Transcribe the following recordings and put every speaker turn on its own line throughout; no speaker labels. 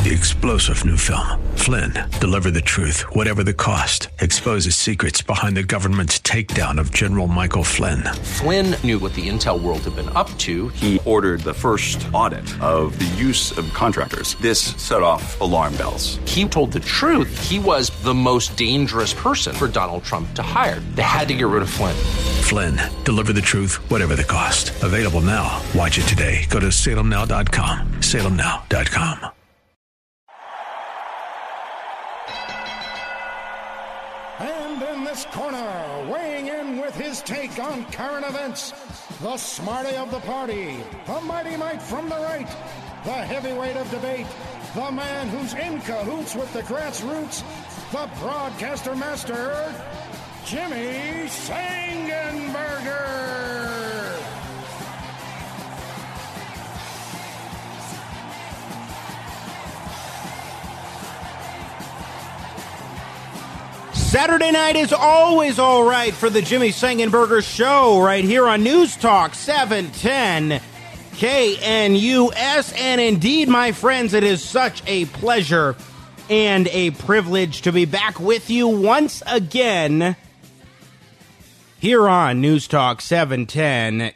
The explosive new film, Flynn, deliver the truth, whatever the cost. Exposes secrets behind the government's takedown of General Michael Flynn.
Flynn knew what the intel world had been up to.
He ordered the first audit of the use of contractors. This set off alarm bells.
He told the truth. He was the most dangerous person for Donald Trump to hire. They had to get rid of Flynn.
Flynn, deliver the truth, whatever the cost. Available now. Watch it today. Go to salemnow.com. salemnow.com.
And in this corner, weighing in with his take on current events, the smarty of the party, the mighty Mike from the right, the heavyweight of debate, the man who's in cahoots with the grassroots, the broadcaster master, Jimmy Sangenberger.
Saturday night is always all right for the Jimmy Sangenberger Show right here on News Talk 710 KNUS. And indeed, my friends, it is such a pleasure and a privilege to be back with you once again here on News Talk 710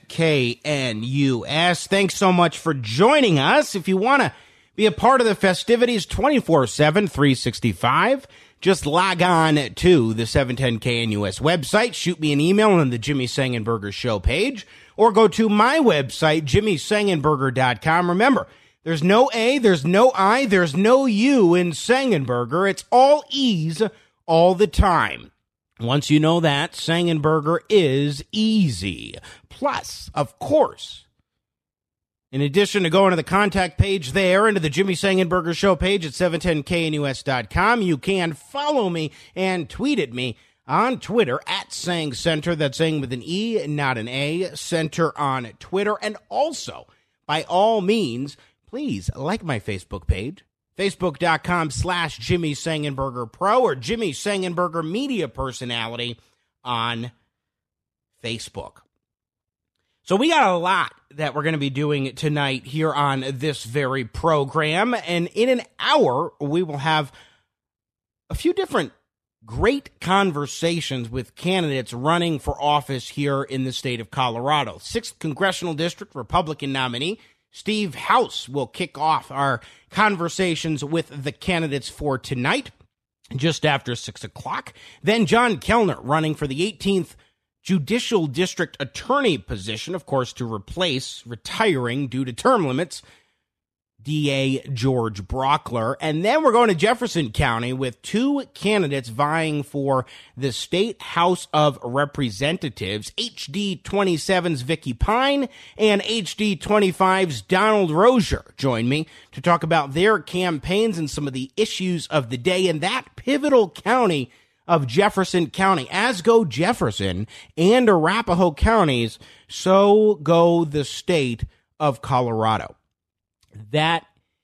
KNUS. Thanks so much for joining us. If you want to be a part of the festivities 24/7, 365, just log on to the 710 KNUS website, shoot me an email on the Jimmy Sangenberger Show page, or go to my website, jimmysangenberger.com. Remember, there's no A, there's no I, there's no U in Sangenberger. It's all E's all the time. Once you know that, Sangenberger is easy. Plus, of course, in addition to going to the contact page there and to the Jimmy Sangenberger Show page at 710knus.com, you can follow me and tweet at me on Twitter at SangCenter. That's Sang with an E, not an A, Center on Twitter. And also, by all means, please like my Facebook page, facebook.com/Jimmy Sangenberger Pro or Jimmy Sangenberger Media Personality on Facebook. So we got a lot that we're going to be doing tonight here on this very program. And in an hour, we will have a few different great conversations with candidates running for office here in the state of Colorado. 6th Congressional District Republican nominee Steve House will kick off our conversations with the candidates for tonight, just after 6 o'clock. Then John Kellner running for the 18th Judicial District Attorney position, of course, to replace retiring due to term limits DA George Brockler. And then we're going to Jefferson County with two candidates vying for the State House of Representatives, HD 27's Vicky Pine and HD 25's Donald Rozier. Join me to talk about their campaigns and some of the issues of the day in that pivotal county of Jefferson County. As go Jefferson and Arapahoe counties, so go the state of Colorado. That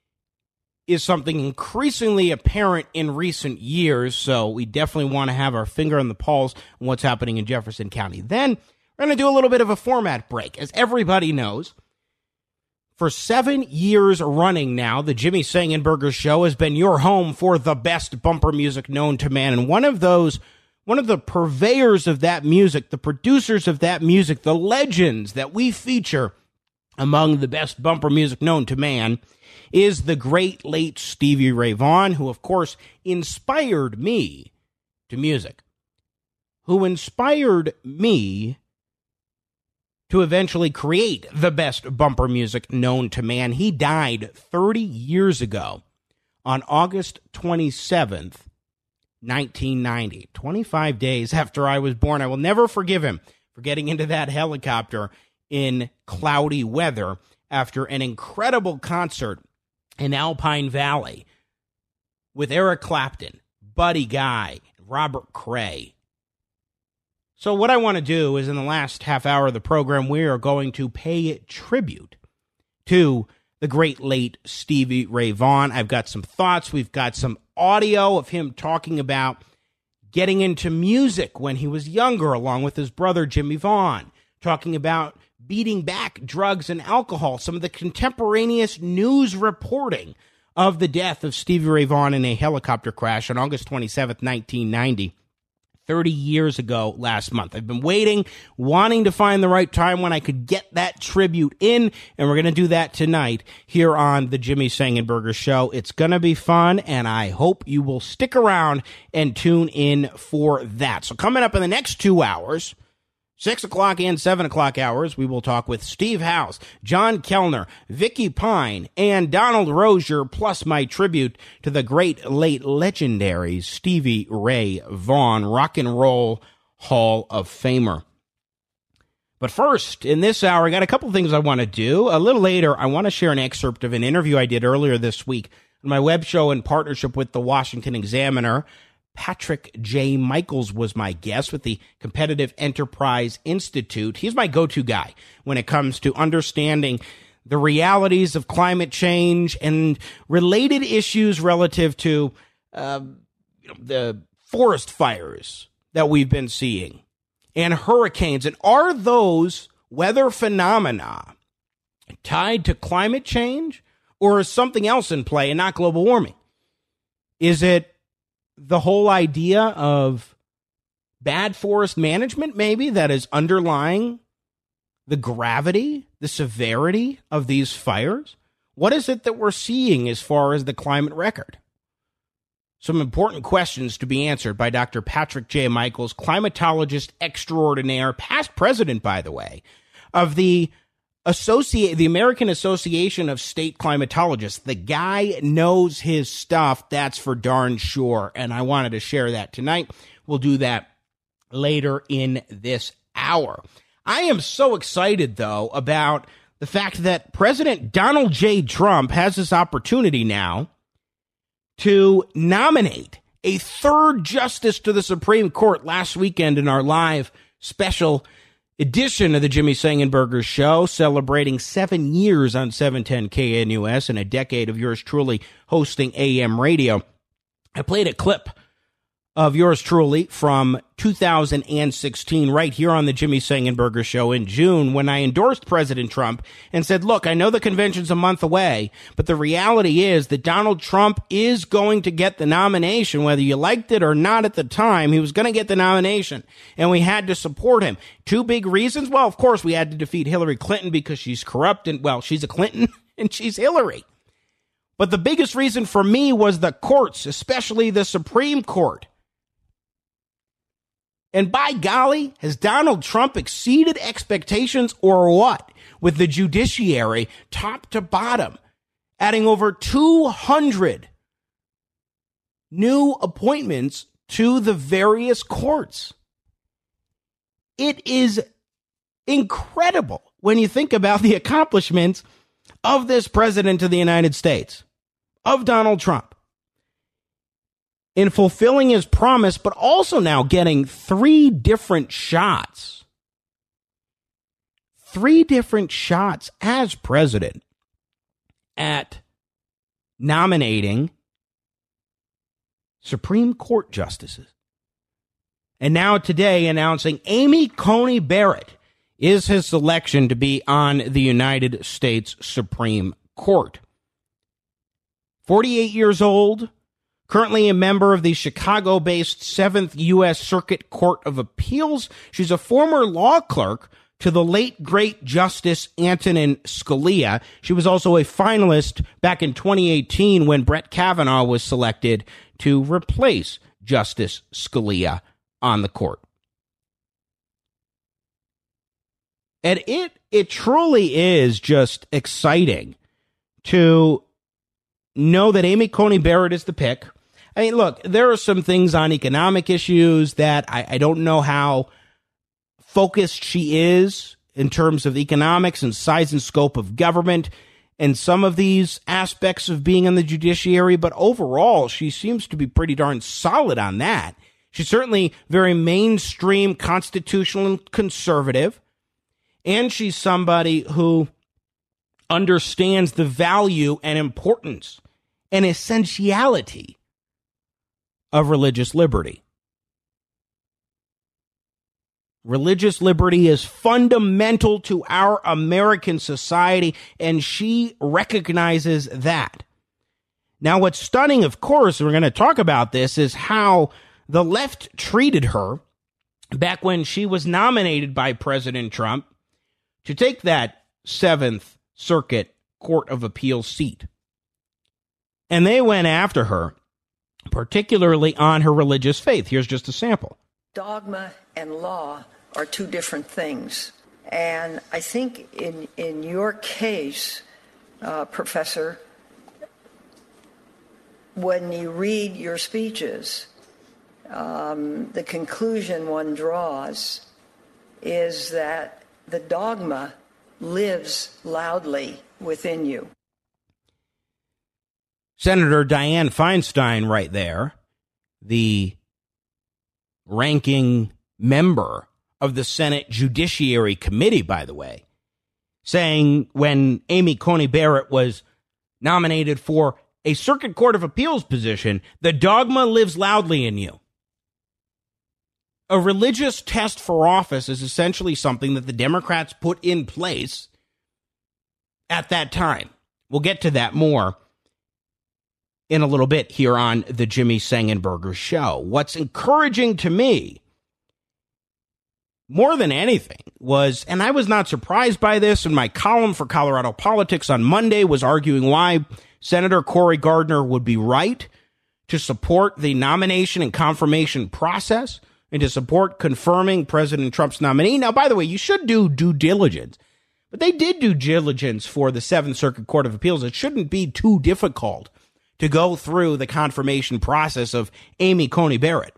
is something increasingly apparent in recent years, so we definitely want to have our finger on the pulse on what's happening in Jefferson County. Then we're going to do a little bit of a format break. As everybody knows, for 7 years running now, the Jimmy Sangenberger Show has been your home for the best bumper music known to man. And one of the purveyors of that music, the producers of that music, the legends that we feature among the best bumper music known to man, is the great late Stevie Ray Vaughan, who, of course, inspired me to music, who inspired me to eventually create the best bumper music known to man. He died 30 years ago on August 27th, 1990, 25 days after I was born. I will never forgive him for getting into that helicopter in cloudy weather after an incredible concert in Alpine Valley with Eric Clapton, Buddy Guy, Robert Cray. So what I want to do is in the last half hour of the program, we are going to pay tribute to the great late Stevie Ray Vaughan. I've got some thoughts. We've got some audio of him talking about getting into music when he was younger, along with his brother Jimmy Vaughan, talking about beating back drugs and alcohol, some of the contemporaneous news reporting of the death of Stevie Ray Vaughan in a helicopter crash on August 27th, 1990. 30 years ago last month. I've been waiting, wanting to find the right time when I could get that tribute in, and we're going to do that tonight here on the Jimmy Sangenberger Show. It's going to be fun, and I hope you will stick around and tune in for that. So coming up in the next 2 hours, 6 o'clock and 7 o'clock hours, we will talk with Steve House, John Kellner, Vicky Pine, and Donald Rozier, plus my tribute to the great late legendary Stevie Ray Vaughan, Rock and Roll Hall of Famer. But first, in this hour, I got a couple things I want to do. A little later, I want to share an excerpt of an interview I did earlier this week on my web show in partnership with the Washington Examiner. Patrick J. Michaels was my guest with the Competitive Enterprise Institute. He's my go-to guy when it comes to understanding the realities of climate change and related issues relative to the forest fires that we've been seeing and hurricanes. And are those weather phenomena tied to climate change, or is something else in play and not global warming? Is it the whole idea of bad forest management, maybe, that is underlying the gravity, the severity of these fires? What is it that we're seeing as far as the climate record? Some important questions to be answered by Dr. Patrick J. Michaels, climatologist extraordinaire, past president, by the way, of the American Association of State Climatologists. The guy knows his stuff, that's for darn sure, and I wanted to share that tonight. We'll do that later in this hour. I am so excited, though, about the fact that President Donald J. Trump has this opportunity now to nominate a third justice to the Supreme Court. Last weekend in our live special edition of the Jimmy Sangenberger Show, celebrating 7 years on 710 KNUS and a decade of yours truly hosting AM radio, I played a clip of yours truly from 2016 right here on the Jimmy Sangenberger Show in June, when I endorsed President Trump and said, look, I know the convention's a month away, but the reality is that Donald Trump is going to get the nomination, whether you liked it or not at the time. He was going to get the nomination, and we had to support him. Two big reasons. Well, of course, we had to defeat Hillary Clinton because she's corrupt, and, well, she's a Clinton and she's Hillary. But the biggest reason for me was the courts, especially the Supreme Court. And by golly, has Donald Trump exceeded expectations or what? With the judiciary, top to bottom, adding over 200 new appointments to the various courts. It is incredible when you think about the accomplishments of this president of the United States, of Donald Trump, in fulfilling his promise, but also now getting 3 different shots. 3 different shots as president at nominating Supreme Court justices. And now today announcing Amy Coney Barrett is his selection to be on the United States Supreme Court. 48 years old, currently a member of the Chicago-based 7th U.S. Circuit Court of Appeals. She's a former law clerk to the late, great Justice Antonin Scalia. She was also a finalist back in 2018 when Brett Kavanaugh was selected to replace Justice Scalia on the court. And it truly is just exciting to know that Amy Coney Barrett is the pick. I mean, look, there are some things on economic issues that I don't know how focused she is in terms of economics and size and scope of government and some of these aspects of being in the judiciary, but overall, she seems to be pretty darn solid on that. She's certainly very mainstream, constitutional, and conservative, and she's somebody who understands the value and importance and essentiality of religious liberty. Religious liberty is fundamental to our American society, and she recognizes that. Now, what's stunning, of course, and we're going to talk about this, is how the left treated her back when she was nominated by President Trump to take that 7th Circuit Court of Appeals seat. And they went after her, particularly on her religious faith. Here's just a sample.
Dogma and law are two different things. And I think in your case, Professor, when you read your speeches, the conclusion one draws is that the dogma lives loudly within you.
Senator Dianne Feinstein right there, the ranking member of the Senate Judiciary Committee, by the way, saying when Amy Coney Barrett was nominated for a Circuit Court of Appeals position, the dogma lives loudly in you. A religious test for office is essentially something that the Democrats put in place at that time. We'll get to that more in a little bit here on the Jimmy Sengenberger Show. What's encouraging to me, more than anything, was, and I was not surprised by this, in my column for Colorado Politics on Monday was arguing why Senator Cory Gardner would be right to support the nomination and confirmation process and to support confirming President Trump's nominee. Now, by the way, you should do due diligence, but they did due diligence for the 7th Circuit Court of Appeals. It shouldn't be too difficult to go through the confirmation process of Amy Coney Barrett.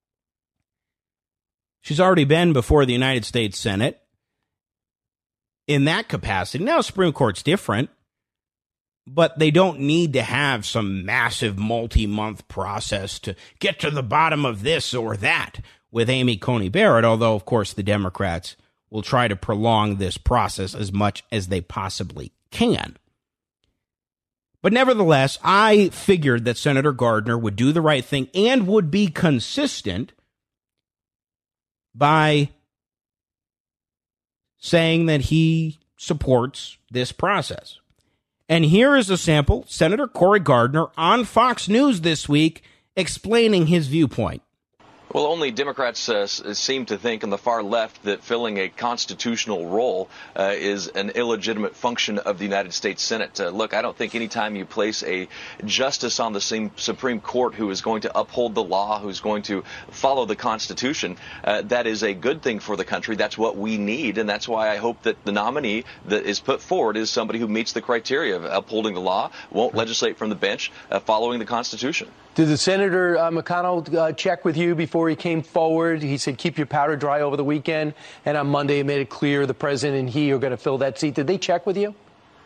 She's already been before the United States Senate in that capacity. Now, Supreme Court's different, but they don't need to have some massive multi-month process to get to the bottom of this or that with Amy Coney Barrett, although, of course, the Democrats will try to prolong this process as much as they possibly can. But nevertheless, I figured that Senator Gardner would do the right thing and would be consistent by saying that he supports this process. And here is a sample, Senator Cory Gardner on Fox News this week explaining his viewpoint.
Well, only Democrats seem to think on the far left that filling a constitutional role is an illegitimate function of the United States Senate. Look, I don't think any time you place a justice on the Supreme Court who is going to uphold the law, who's going to follow the Constitution, that is a good thing for the country. That's what we need, and that's why I hope that the nominee that is put forward is somebody who meets the criteria of upholding the law, won't legislate from the bench, following the Constitution.
Did the Senator McConnell check with you before he came forward? He said, keep your powder dry over the weekend. And on Monday, he made it clear the president and he are going to fill that seat. Did they check with you?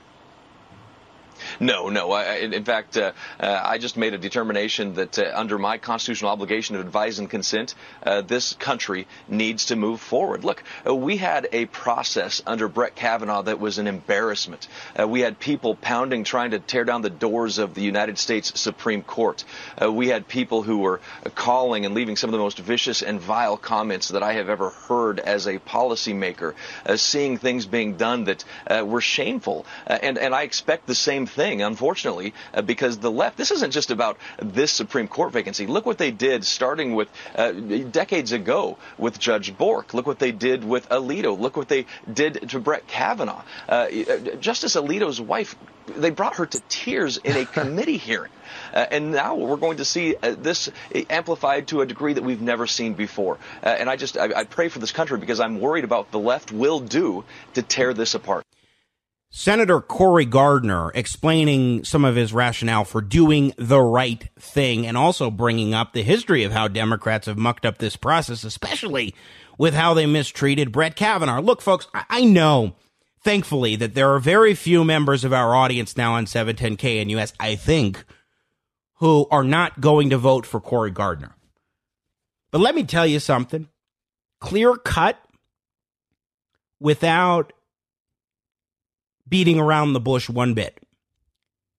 No. In fact, I just made a determination that under my constitutional obligation of advise and consent, this country needs to move forward. Look, we had a process under Brett Kavanaugh that was an embarrassment. We had people pounding, trying to tear down the doors of the United States Supreme Court. We had people who were calling and leaving some of the most vicious and vile comments that I have ever heard as a policymaker, seeing things being done that were shameful. And I expect the same thing, unfortunately, because the left, this isn't just about this Supreme Court vacancy. Look what they did starting with decades ago with Judge Bork. Look what they did with Alito. Look what they did to Brett Kavanaugh. Justice Alito's wife, they brought her to tears in a committee hearing. And now we're going to see this amplified to a degree that we've never seen before. And I pray for this country because I'm worried about what the left will do to tear this apart.
Senator Cory Gardner explaining some of his rationale for doing the right thing and also bringing up the history of how Democrats have mucked up this process, especially with how they mistreated Brett Kavanaugh. Look, folks, I know, thankfully, that there are very few members of our audience now on 710 KNUS, I think, who are not going to vote for Cory Gardner. But let me tell you something. Clear cut, without beating around the bush one bit.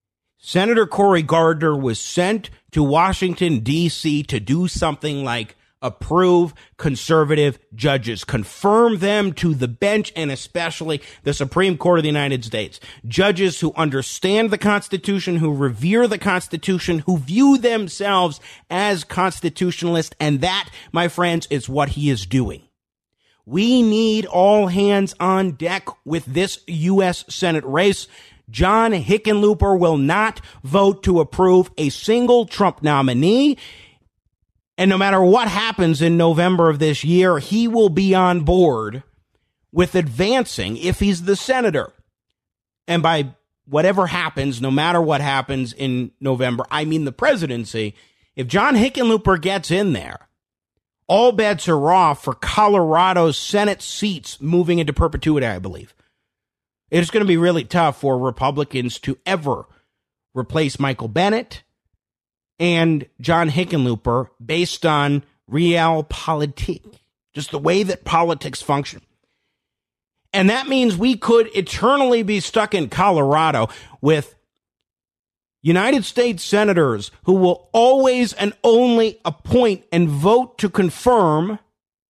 Senator Cory Gardner was sent to Washington, D.C. to do something like approve conservative judges. Confirm them to the bench, and especially the Supreme Court of the United States. Judges who understand the Constitution, who revere the Constitution, who view themselves as constitutionalists, and that, my friends, is what he is doing. We need all hands on deck with this U.S. Senate race. John Hickenlooper will not vote to approve a single Trump nominee. And no matter what happens in November of this year, he will be on board with advancing if he's the senator. And by whatever happens, no matter what happens in November, I mean the presidency, if John Hickenlooper gets in there, all bets are off for Colorado's Senate seats moving into perpetuity, I believe. It's going to be really tough for Republicans to ever replace Michael Bennet and John Hickenlooper based on realpolitik, just the way that politics function. And that means we could eternally be stuck in Colorado with United States senators who will always and only appoint and vote to confirm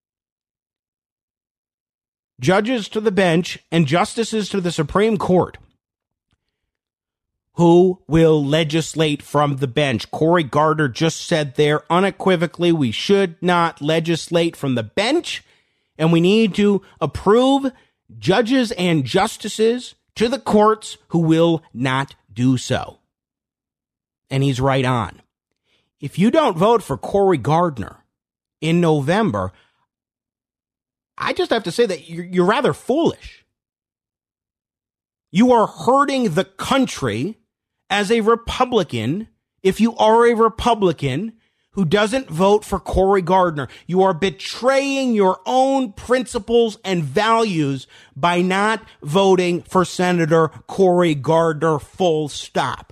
judges to the bench and justices to the Supreme Court who will legislate from the bench. Cory Gardner just said there unequivocally we should not legislate from the bench, and we need to approve judges and justices to the courts who will not do so. And he's right on. If you don't vote for Cory Gardner in November, I just have to say that you're rather foolish. You are hurting the country as a Republican. If you are a Republican who doesn't vote for Cory Gardner, you are betraying your own principles and values by not voting for Senator Cory Gardner, full stop.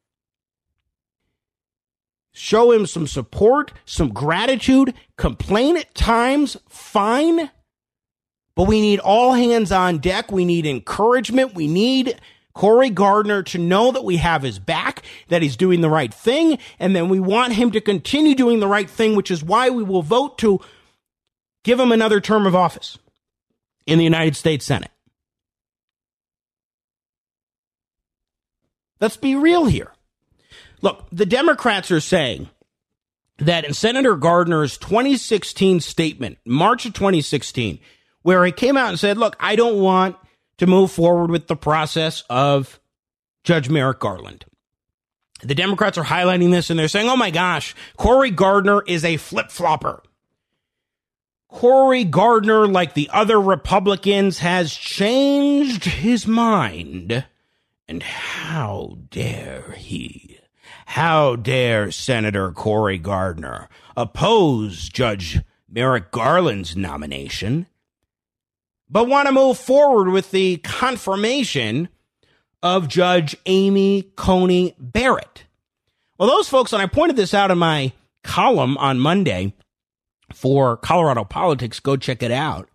Show him some support, some gratitude, complain at times, fine. But we need all hands on deck. We need encouragement. We need Cory Gardner to know that we have his back, that he's doing the right thing, and then we want him to continue doing the right thing, which is why we will vote to give him another term of office in the United States Senate. Let's be real here. Look, the Democrats are saying that in Senator Gardner's 2016 statement, March of 2016, where he came out and said, look, I don't want to move forward with the process of Judge Merrick Garland. The Democrats are highlighting this and they're saying, oh my gosh, Cory Gardner is a flip-flopper. Cory Gardner, like the other Republicans, has changed his mind. And how dare he? How dare Senator Cory Gardner oppose Judge Merrick Garland's nomination, but want to move forward with the confirmation of Judge Amy Coney Barrett? Well, those folks, and I pointed this out in my column on Monday for Colorado Politics, go check it out.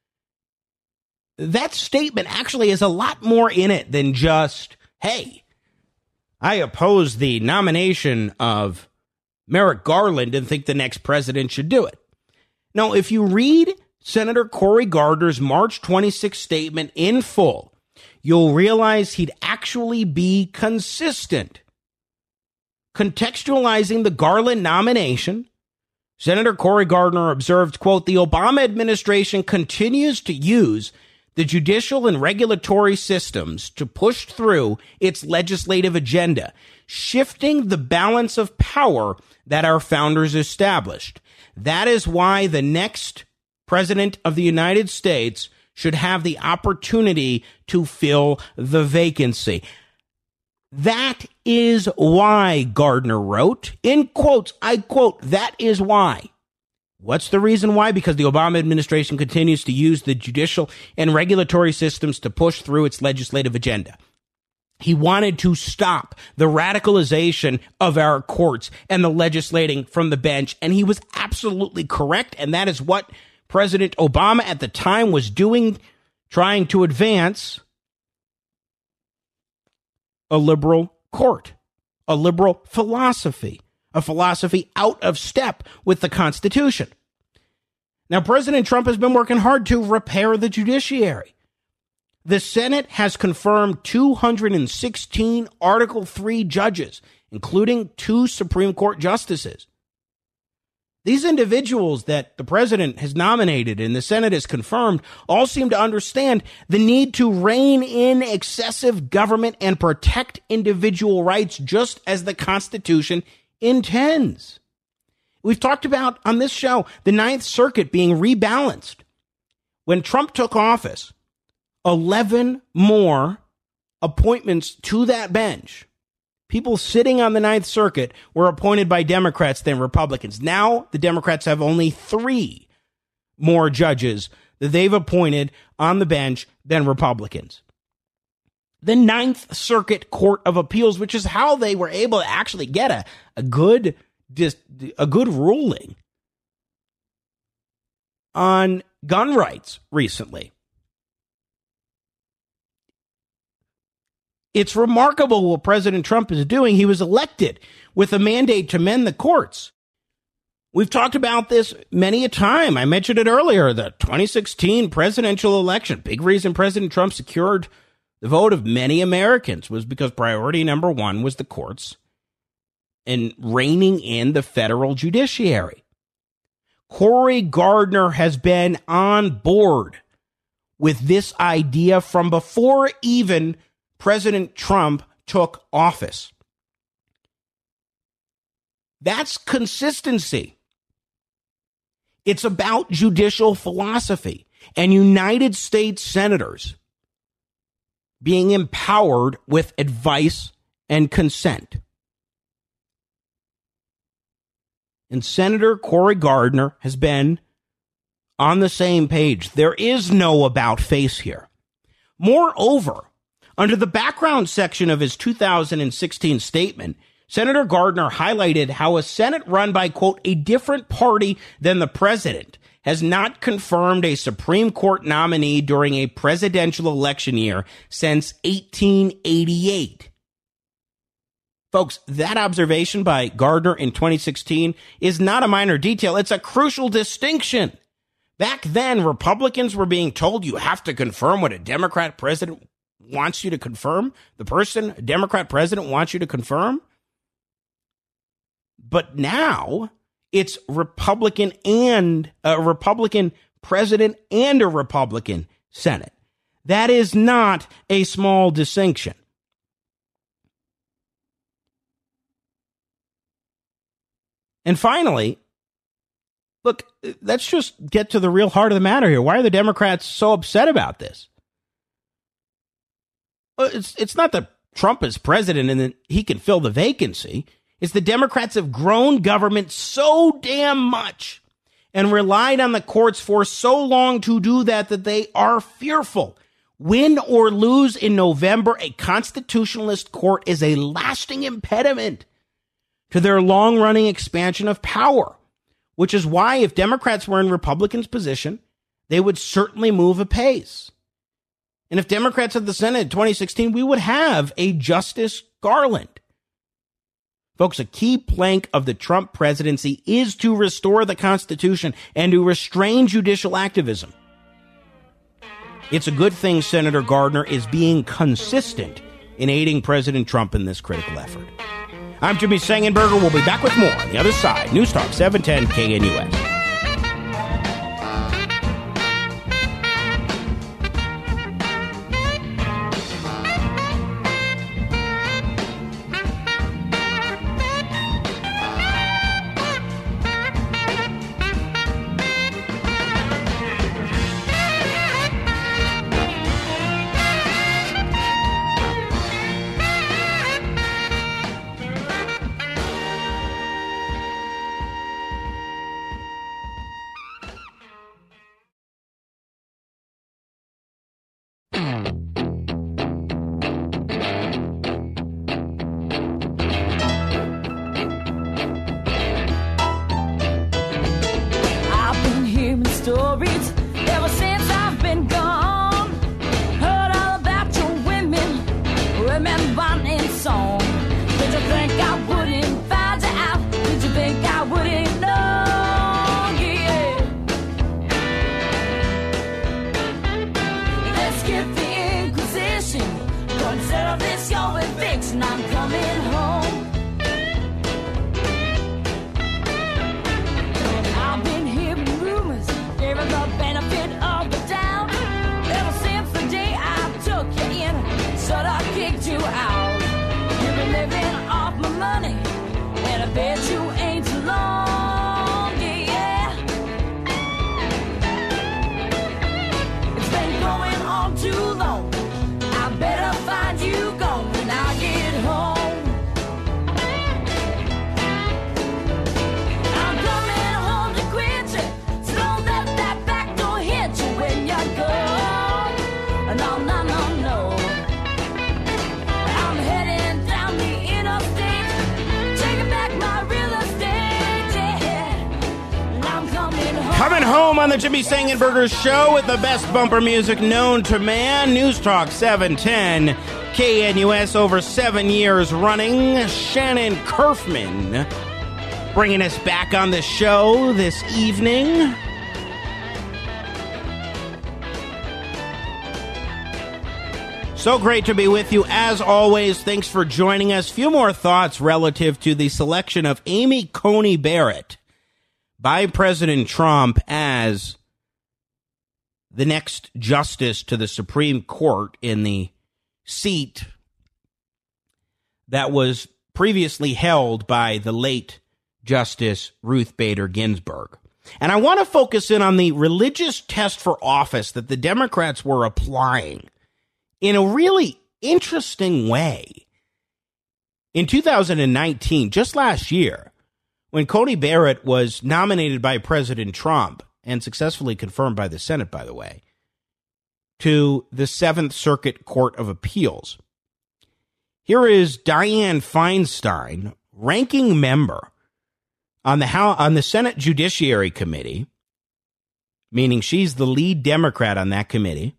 That statement actually has a lot more in it than just, hey, I oppose the nomination of Merrick Garland and think the next president should do it. No, if you read Senator Cory Gardner's March 26 statement in full, you'll realize he'd actually be consistent. Contextualizing the Garland nomination, Senator Cory Gardner observed, quote, the Obama administration continues to use the judicial and regulatory systems to push through its legislative agenda, shifting the balance of power that our founders established. That is why the next President of the United States should have the opportunity to fill the vacancy. That is why, Gardner wrote, in quotes, I quote, that is why. What's the reason why? Because the Obama administration continues to use the judicial and regulatory systems to push through its legislative agenda. He wanted to stop the radicalization of our courts and the legislating from the bench, and he was absolutely correct, and that is what President Obama at the time was doing, trying to advance a liberal court, a liberal philosophy, a philosophy out of step with the Constitution. Now, President Trump has been working hard to repair the judiciary. The Senate has confirmed 216 Article III judges, including 2 Supreme Court justices. These individuals that the president has nominated and the Senate has confirmed all seem to understand the need to rein in excessive government and protect individual rights, just as the Constitution intends. We've talked about on this show the Ninth Circuit being rebalanced. When Trump took office, 11 more appointments to that bench, people sitting on the Ninth Circuit, were appointed by Democrats than Republicans. Now the Democrats have only 3 more judges that they've appointed on the bench than Republicans. The Ninth Circuit Court of Appeals, which is how they were able to actually get a good ruling on gun rights recently. It's remarkable what President Trump is doing. He was elected with a mandate to mend the courts. We've talked about this many a time. I mentioned it earlier, the 2016 presidential election. Big reason President Trump secured the vote of many Americans was because priority number 1 was the courts and reining in the federal judiciary. Cory Gardner has been on board with this idea from before even President Trump took office. That's consistency. It's about judicial philosophy and United States senators being empowered with advice and consent. And Senator Cory Gardner has been on the same page. There is no about face here. Moreover, under the background section of his 2016 statement, Senator Gardner highlighted how a Senate run by, quote, a different party than the president has not confirmed a Supreme Court nominee during a presidential election year since 1888. Folks, that observation by Gardner in 2016 is not a minor detail. It's a crucial distinction. Back then, Republicans were being told you have to confirm what a Democrat president wants you to confirm. The person a Democrat president wants you to confirm. But now it's Republican and a Republican president and a Republican Senate. That is not a small distinction. And finally, look, let's just get to the real heart of the matter here. Why are the Democrats so upset about this? Well, it's not that Trump is president and that he can fill the vacancy. It's the Democrats have grown government so damn much and relied on the courts for so long to do that they are fearful. Win or lose in November, a constitutionalist court is a lasting impediment to their long-running expansion of power, which is why if Democrats were in Republicans' position, they would certainly move apace. And if Democrats had the Senate in 2016, we would have a Justice Garland. Folks, a key plank of the Trump presidency is to restore the Constitution and to restrain judicial activism. It's a good thing Senator Gardner is being consistent in aiding President Trump in this critical effort. I'm Jimmy Sengenberger. We'll be back with more on the other side. News Talk 710 KNUS.
bet you ain't too long, yeah. It's been going on too long. I better find you gone when I get home. I'm coming home to quit you, so don't let that back door hit you when you're gone. No, no, no, no. I'm heading down the interstate, taking back my real estate, yeah. I'm coming home.
Coming home on the Jimmy Sangenberger Show with the best bumper music known to man. News Talk 710 KNUS, over 7 years running. Shannon Kerfman bringing us back on the show this evening. So great to be with you as always. Thanks for joining us. Few more thoughts relative to the selection of Amy Coney Barrett by President Trump as the next justice to the Supreme Court in the seat that was previously held by the late Justice Ruth Bader Ginsburg. And I want to focus in on the religious test for office that the Democrats were applying in a really interesting way. In 2019, just last year, when Coney Barrett was nominated by President Trump, and successfully confirmed by the Senate, by the way, to the Seventh Circuit Court of Appeals. Here is Dianne Feinstein, ranking member on the Senate Judiciary Committee, meaning she's the lead Democrat on that committee,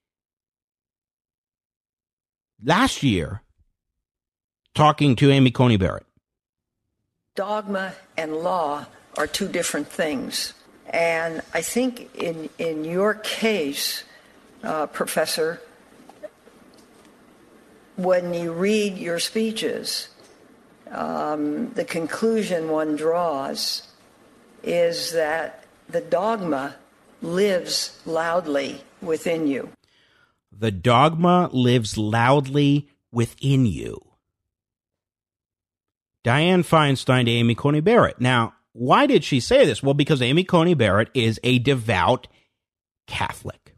last year, talking to Amy Coney Barrett.
Dogma and law are two different things. And I think in your case, Professor, when you read your speeches, the conclusion one draws is that the dogma lives loudly within you.
The dogma lives loudly within you. Dianne Feinstein to Amy Coney Barrett. Now, why did she say this? Well, because Amy Coney Barrett is a devout Catholic.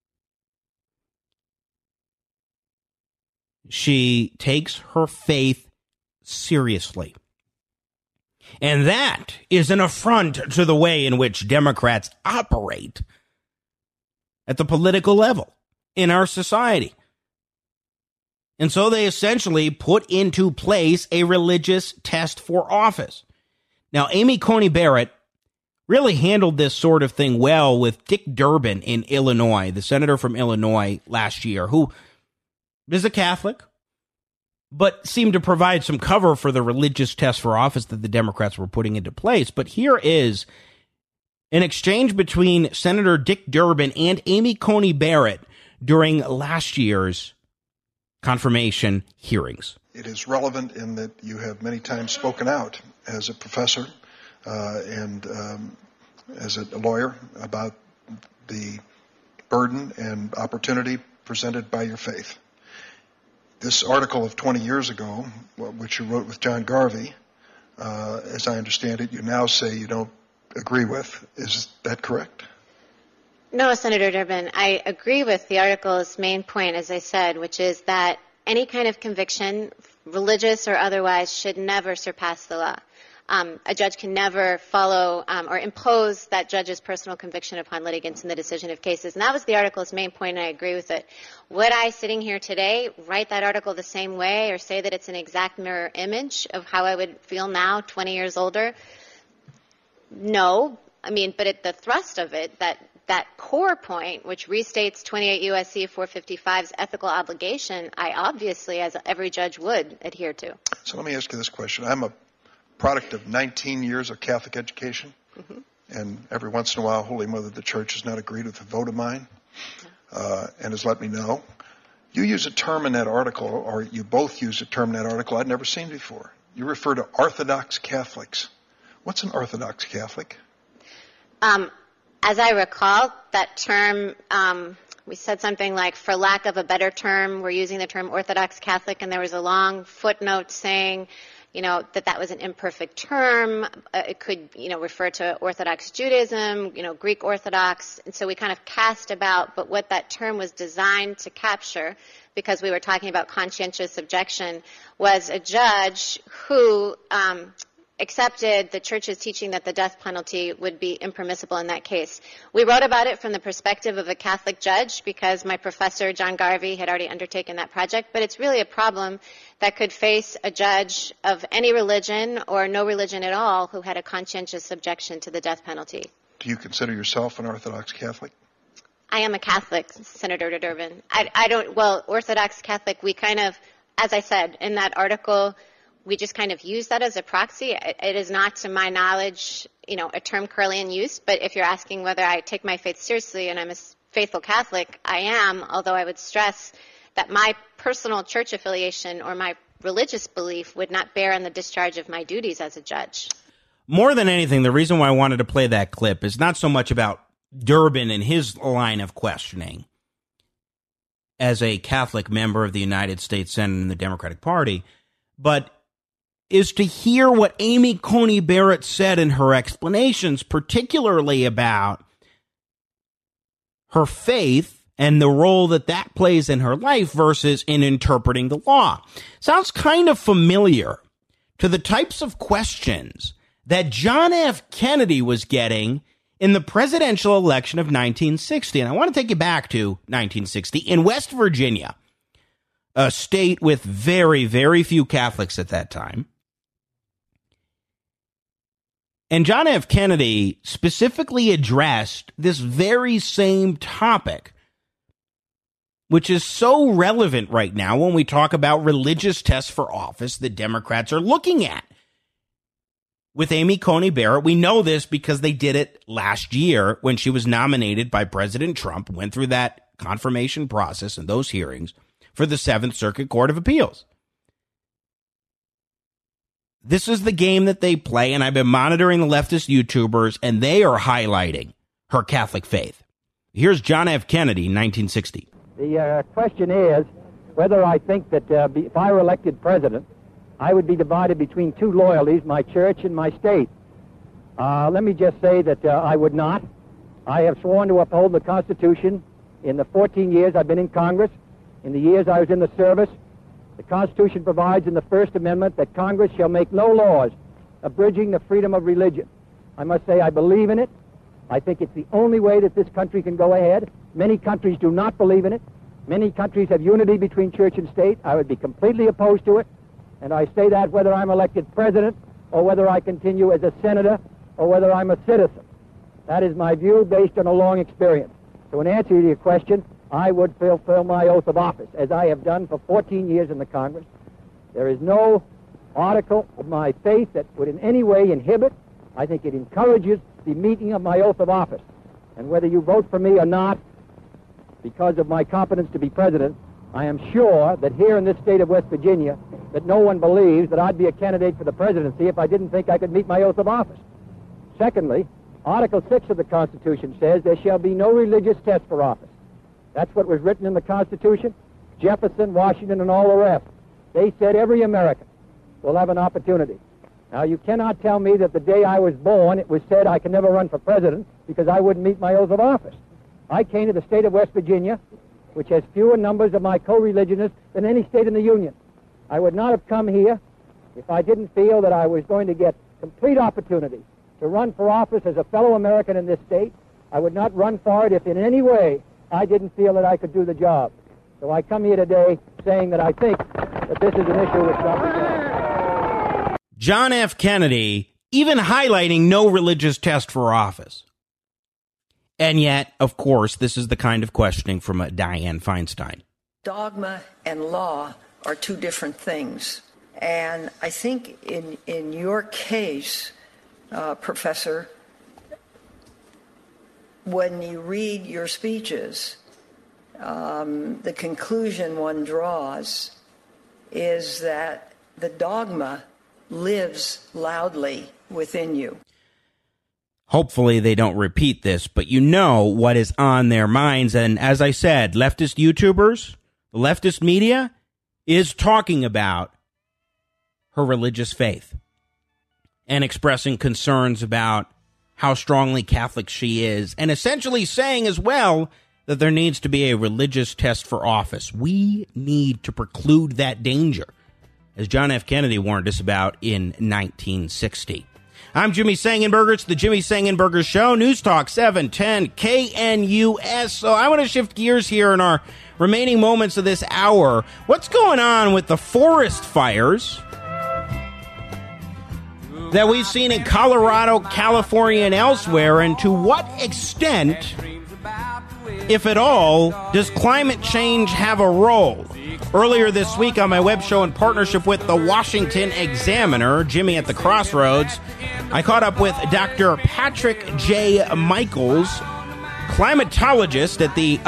She takes her faith seriously. And that is an affront to the way in which Democrats operate at the political level in our society. And so they essentially put into place a religious test for office. Now, Amy Coney Barrett really handled this sort of thing well with Dick Durbin in Illinois, the senator from Illinois last year, who is a Catholic, but seemed to provide some cover for the religious test for office that the Democrats were putting into place. But here is an exchange between Senator Dick Durbin and Amy Coney Barrett during last year's confirmation hearings.
It is relevant in that you have many times spoken out as a professor and as a lawyer about the burden and opportunity presented by your faith. This article of 20 years ago, which you wrote with John Garvey, as I understand it, you now say you don't agree with. Is that correct?
No, Senator Durbin, I agree with the article's main point, as I said, which is that any kind of conviction, religious or otherwise, should never surpass the law. A judge can never follow or impose that judge's personal conviction upon litigants in the decision of cases. And that was the article's main point, and I agree with it. Would I, sitting here today, write that article the same way or say that it's an exact mirror image of how I would feel now, 20 years older? No. I mean, but at the thrust of it, that core point, which restates 28 U.S.C. 455's ethical obligation, I obviously, as every judge would, adhere to.
So let me ask you this question. I'm a product of 19 years of Catholic education, and every once in a while, Holy Mother of the Church has not agreed with a vote of mine and has let me know. You use a term in that article, or you both use a term in that article I'd never seen before. You refer to Orthodox Catholics. What's an Orthodox Catholic?
As I recall, that term, we said something like, for lack of a better term, we're using the term Orthodox Catholic, and there was a long footnote saying, that was an imperfect term. It could, refer to Orthodox Judaism, Greek Orthodox. And so we kind of cast about, but what that term was designed to capture, because we were talking about conscientious objection, was a judge who accepted the church's teaching that the death penalty would be impermissible in that case. We wrote about it from the perspective of a Catholic judge because my professor, John Garvey, had already undertaken that project, but it's really a problem that could face a judge of any religion or no religion at all who had a conscientious objection to the death penalty.
Do you consider yourself an Orthodox Catholic?
I am a Catholic, Senator Durbin. Orthodox Catholic, we kind of, as I said in that article, we just kind of use that as a proxy. It is not, to my knowledge, a term currently in use, but if you're asking whether I take my faith seriously and I'm a faithful Catholic, I am, although I would stress that my personal church affiliation or my religious belief would not bear on the discharge of my duties as a judge.
More than anything, the reason why I wanted to play that clip is not so much about Durbin and his line of questioning as a Catholic member of the United States Senate and the Democratic Party, but is to hear what Amy Coney Barrett said in her explanations, particularly about her faith and the role that that plays in her life versus in interpreting the law. Sounds kind of familiar to the types of questions that John F. Kennedy was getting in the presidential election of 1960. And I want to take you back to 1960 in West Virginia, a state with very, very few Catholics at that time. And John F. Kennedy specifically addressed this very same topic, which is so relevant right now when we talk about religious tests for office that Democrats are looking at. With Amy Coney Barrett, we know this because they did it last year when she was nominated by President Trump, went through that confirmation process and those hearings for the Seventh Circuit Court of Appeals. This is the game that they play, and I've been monitoring the leftist YouTubers, and they are highlighting her Catholic faith. Here's John F. Kennedy, 1960.
The question is whether I think that if I were elected president, I would be divided between two loyalties, my church and my state. Let me just say that I would not. I have sworn to uphold the Constitution in the 14 years I've been in Congress, in the years I was in the service. The Constitution provides in the First Amendment that Congress shall make no laws abridging the freedom of religion. I must say I believe in it. I think it's the only way that this country can go ahead. Many countries do not believe in it. Many countries have unity between church and state. I would be completely opposed to it. And I say that whether I'm elected president or whether I continue as a senator or whether I'm a citizen. That is my view based on a long experience. So in answer to your question, I would fulfill my oath of office, as I have done for 14 years in the Congress. There is no article of my faith that would in any way inhibit. I think it encourages the meeting of my oath of office. And whether you vote for me or not, because of my competence to be president, I am sure that here in this state of West Virginia, that no one believes that I'd be a candidate for the presidency if I didn't think I could meet my oath of office. Secondly, Article 6 of the Constitution says there shall be no religious test for office. That's what was written in the Constitution. Jefferson, Washington, and all the rest. They said every American will have an opportunity. Now, you cannot tell me that the day I was born it was said I can never run for president because I wouldn't meet my oath of office. I came to the state of West Virginia, which has fewer numbers of my co-religionists than any state in the Union. I would not have come here if I didn't feel that I was going to get complete opportunity to run for office as a fellow American in this state. I would not run for it if in any way I didn't feel that I could do the job. So I come here today saying that I think that this is an issue which not be.
John F. Kennedy even highlighting no religious test for office. And yet, of course, this is the kind of questioning from Dianne Feinstein.
Dogma and law are two different things. And I think in your case, Professor, when you read your speeches, the conclusion one draws is that the dogma lives loudly within you.
Hopefully they don't repeat this, but you know what is on their minds. And as I said, leftist YouTubers, the leftist media is talking about her religious faith and expressing concerns about how strongly Catholic she is, and essentially saying as well that there needs to be a religious test for office. We need to preclude that danger, as John F. Kennedy warned us about in 1960. I'm Jimmy Sangenberger. It's the Jimmy Sangenberger Show, News Talk 710 KNUS. So I want to shift gears here in our remaining moments of this hour. What's going on with the forest fires that we've seen in Colorado, California, and elsewhere, and to what extent, if at all, does climate change have a role? Earlier this week on my web show in partnership with the Washington Examiner, Jimmy at the Crossroads, I caught up with Dr. Patrick J. Michaels, climatologist at the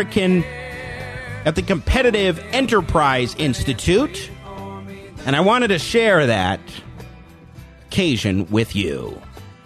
Competitive Enterprise Institute, and I wanted to share that occasion with you.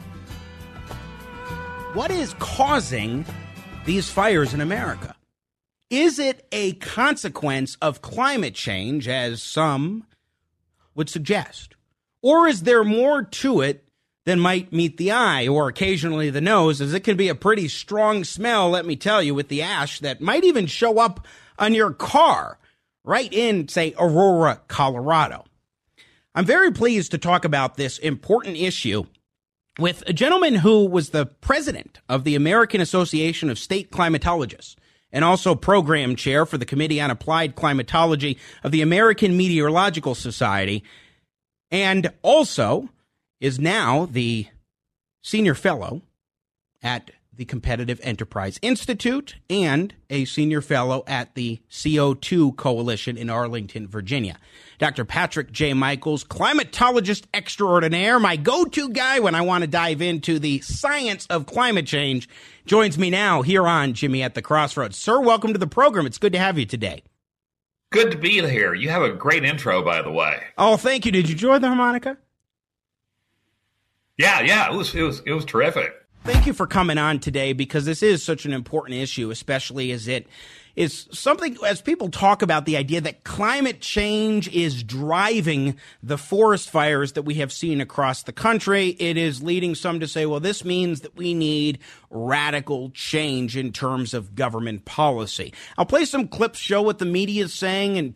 What is causing these fires in America? Is it a consequence of climate change, as some would suggest? Or is there more to it than might meet the eye or occasionally the nose, as it can be a pretty strong smell, let me tell you, with the ash that might even show up on your car right in, say, Aurora, Colorado? I'm very pleased to talk about this important issue with a gentleman who was the president of the American Association of State Climatologists and also program chair for the Committee on Applied Climatology of the American Meteorological Society, and also is now the senior fellow at the Competitive Enterprise Institute and a senior fellow at the CO2 Coalition in Arlington, Virginia. Dr. Patrick J. Michaels, climatologist extraordinaire, my go-to guy when I want to dive into the science of climate change, joins me now here on Jimmy at the Crossroads. Sir, welcome to the program. It's good to have you today.
Good to be here. You have a great intro, by the way.
Oh, thank you. Did you enjoy the harmonica?
Yeah, it was terrific.
Thank you for coming on today, because this is such an important issue, especially as it is something, as people talk about the idea that climate change is driving the forest fires that we have seen across the country. It is leading some to say, well, this means that we need radical change in terms of government policy. I'll play some clips, show what the media is saying, and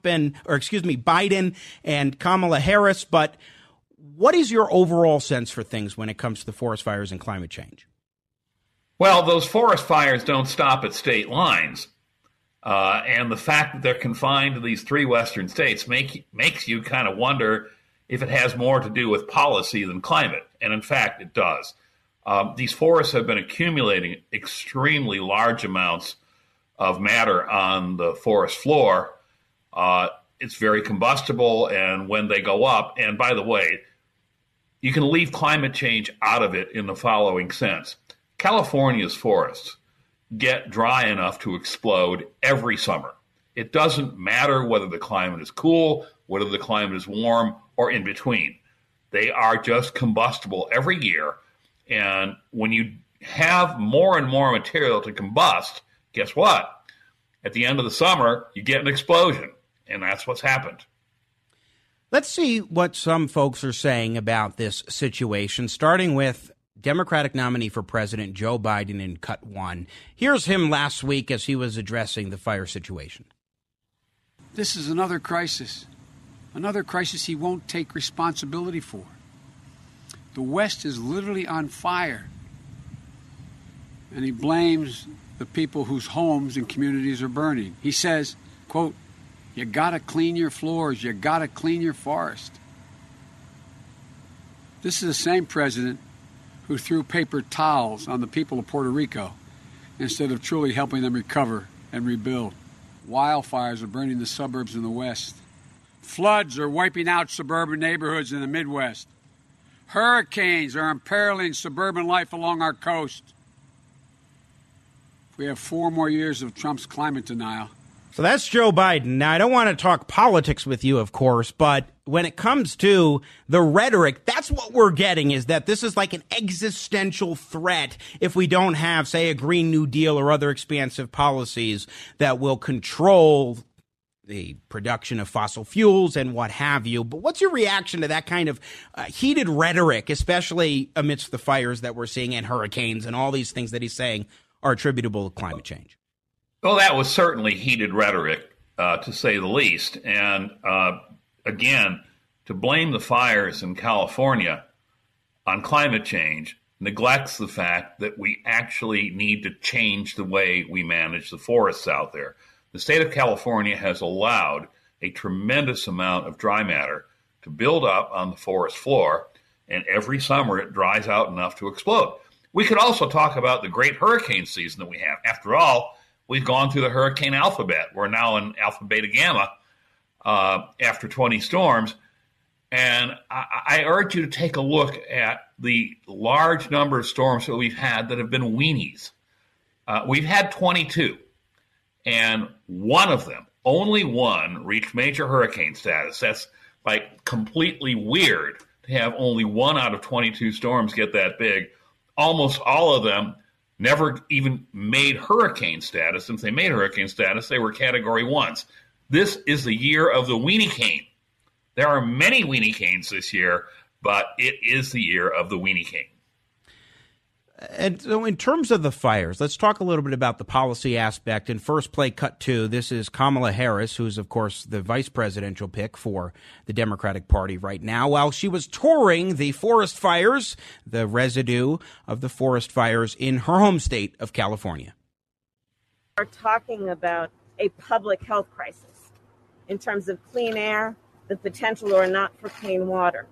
Biden and Kamala Harris, but what is your overall sense for things when it comes to the forest fires and climate change?
Well, those forest fires don't stop at state lines. And the fact that they're confined to these three western states makes you kind of wonder if it has more to do with policy than climate. And in fact, it does. These forests have been accumulating extremely large amounts of matter on the forest floor. It's very combustible, and when they go up, and by the way, you can leave climate change out of it in the following sense. California's forests get dry enough to explode every summer. It doesn't matter whether the climate is cool, whether the climate is warm, or in between. They are just combustible every year. And when you have more and more material to combust, guess what? At the end of the summer, you get an explosion. And that's what's happened.
Let's see what some folks are saying about this situation, starting with Democratic nominee for president Joe Biden in Cut 1. Here's him last week as he was addressing the fire situation.
This is another crisis he won't take responsibility for. The West is literally on fire, and he blames the people whose homes and communities are burning. He says, quote, "You gotta clean your floors, you gotta clean your forest." This is the same president who threw paper towels on the people of Puerto Rico instead of truly helping them recover and rebuild. Wildfires are burning the suburbs in the West. Floods are wiping out suburban neighborhoods in the Midwest. Hurricanes are imperiling suburban life along our coast. We have 4 more years of Trump's climate denial.
So that's Joe Biden. Now, I don't want to talk politics with you, of course, but when it comes to the rhetoric, that's what we're getting, is that this is like an existential threat if we don't have, say, a Green New Deal or other expansive policies that will control the production of fossil fuels and what have you. But what's your reaction to that kind of heated rhetoric, especially amidst the fires that we're seeing and hurricanes and all these things that he's saying are attributable to climate change?
Well, that was certainly heated rhetoric, to say the least. And again, to blame the fires in California on climate change neglects the fact that we actually need to change the way we manage the forests out there. The state of California has allowed a tremendous amount of dry matter to build up on the forest floor, and every summer it dries out enough to explode. We could also talk about the great hurricane season that we have. After all, we've gone through the hurricane alphabet. We're now in alpha, beta, gamma after 20 storms. And I urge you to take a look at the large number of storms that we've had that have been weenies. We've had 22. And one of them, only one, reached major hurricane status. That's like completely weird to have only one out of 22 storms get that big. Almost all of them never even made hurricane status. Since they made hurricane status, they were category 1s. This is the year of the weenie cane. There are many weenie canes this year, but it is the year of the weenie cane.
And so in terms of the fires, let's talk a little bit about the policy aspect. In first play, cut 2, this is Kamala Harris, who's, of course, the vice presidential pick for the Democratic Party right now. While she was touring the forest fires, the residue of the forest fires in her home state of California.
We're talking about a public health crisis in terms of clean air, the potential or not for clean water.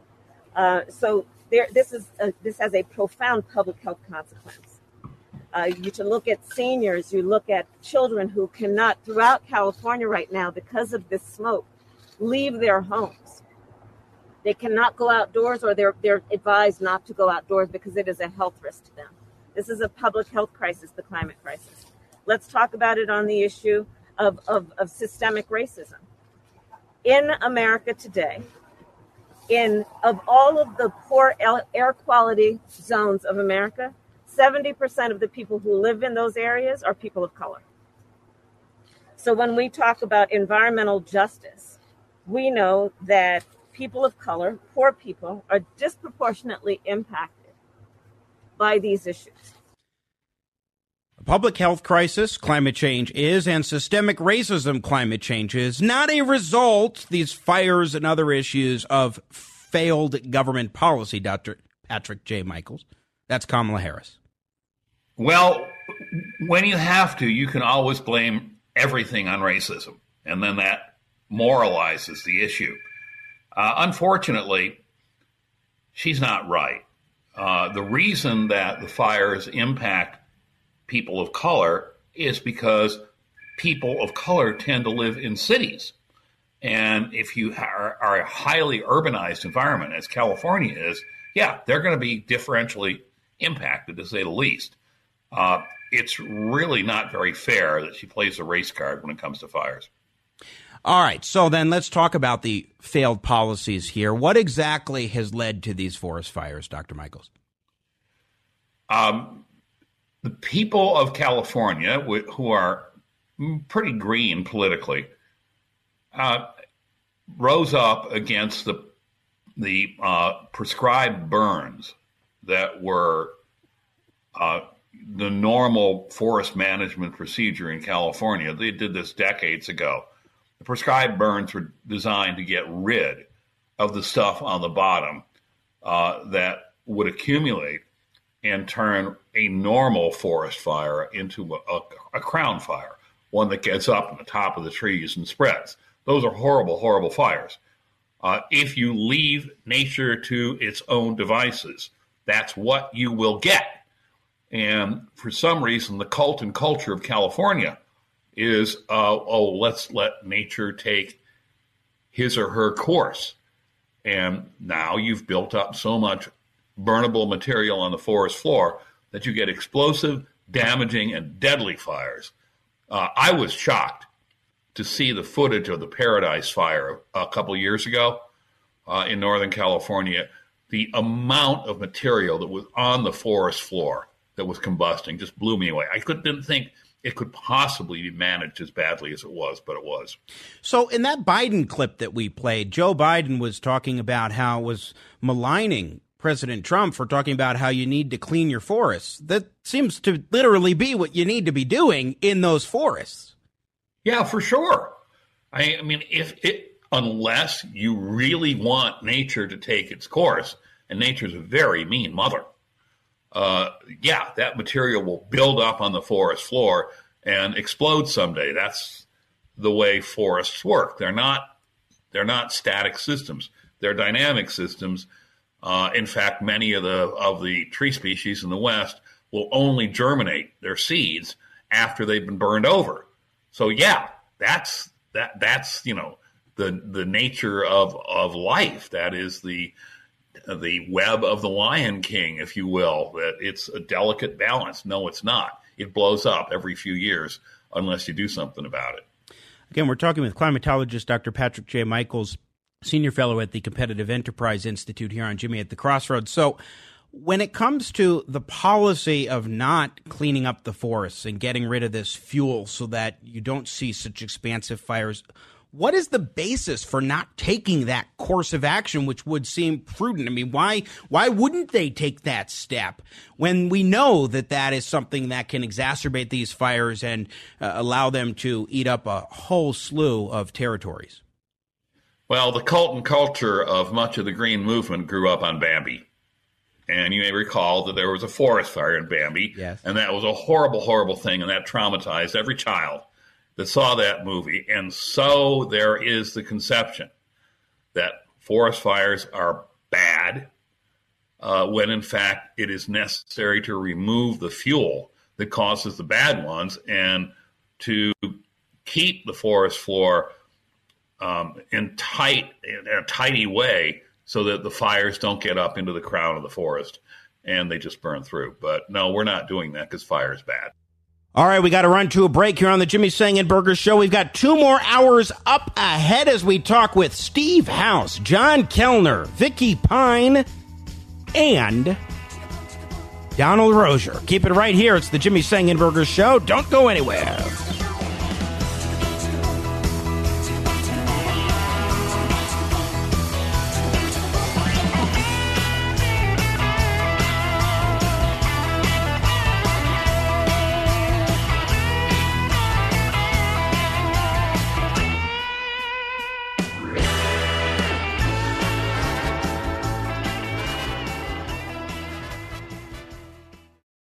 This has a profound public health consequence. You can look at seniors, you look at children who cannot, throughout California right now, because of this smoke, leave their homes. They cannot go outdoors, or they're advised not to go outdoors because it is a health risk to them. This is a public health crisis, the climate crisis. Let's talk about it on the issue of systemic racism. In America today, of all of the poor air quality zones of America, 70% of the people who live in those areas are people of color. So when we talk about environmental justice, we know that people of color, poor people, are disproportionately impacted by these issues.
A public health crisis, climate change is, and systemic racism, climate change is, not a result, these fires and other issues, of failed government policy, Dr. Patrick J. Michaels. That's Kamala Harris.
Well, when you have to, you can always blame everything on racism, and then that moralizes the issue. Unfortunately, she's not right. The reason that the fires impact people of color is because people of color tend to live in cities. And if you are a highly urbanized environment, as California is, yeah, they're going to be differentially impacted, to say the least. It's really not very fair that she plays a race card when it comes to fires.
All right, so then let's talk about the failed policies here. What exactly has led to these forest fires, Dr. Michaels?
The people of California, who are pretty green politically, rose up against the prescribed burns that were the normal forest management procedure in California. They did this decades ago. The prescribed burns were designed to get rid of the stuff on the bottom that would accumulate and turn a normal forest fire into a crown fire, one that gets up on the top of the trees and spreads. Those are horrible, horrible fires. If you leave nature to its own devices, that's what you will get. And for some reason, the cult and culture of California is, let's let nature take his or her course. And now you've built up so much burnable material on the forest floor that you get explosive, damaging, and deadly fires. I was shocked to see the footage of the Paradise Fire a couple of years ago in Northern California. The amount of material that was on the forest floor that was combusting just blew me away. I didn't think it could possibly be managed as badly as it was, but it was.
So in that Biden clip that we played, Joe Biden was talking about how it was maligning President Trump for talking about how you need to clean your forests. That seems to literally be what you need to be doing in those forests.
Yeah, for sure. I mean, unless you really want nature to take its course, and nature's a very mean mother, that material will build up on the forest floor and explode someday. That's the way forests work. They're not static systems. They're dynamic systems. In fact, many of the tree species in the West will only germinate their seeds after they've been burned over. So that's the nature of life. That is the web of the Lion King, if you will. That it's a delicate balance. No, it's not. It blows up every few years unless you do something about it.
Again, we're talking with climatologist Dr. Patrick J. Michaels, Senior Fellow at the Competitive Enterprise Institute here on Jimmy at the Crossroads. So when it comes to the policy of not cleaning up the forests and getting rid of this fuel so that you don't see such expansive fires, what is the basis for not taking that course of action, which would seem prudent? I mean, why wouldn't they take that step when we know that is something that can exacerbate these fires and allow them to eat up a whole slew of territories?
Well, the cult and culture of much of the Green Movement grew up on Bambi. And you may recall that there was a forest fire in Bambi.
Yes.
And that was a horrible, horrible thing, and that traumatized every child that saw that movie. And so there is the conception that forest fires are bad when, in fact, it is necessary to remove the fuel that causes the bad ones and to keep the forest floor in a tidy way so that the fires don't get up into the crown of the forest and they just burn through. But no, we're not doing that because fire is bad.
All right, we got to run to a break here on the Jimmy Sengenberger Show. We've got 2 more hours up ahead as we talk with Steve House, John Kellner, Vicky Pine, and Donald Rozier. Keep it right here. It's the Jimmy Sengenberger Show. Don't go anywhere.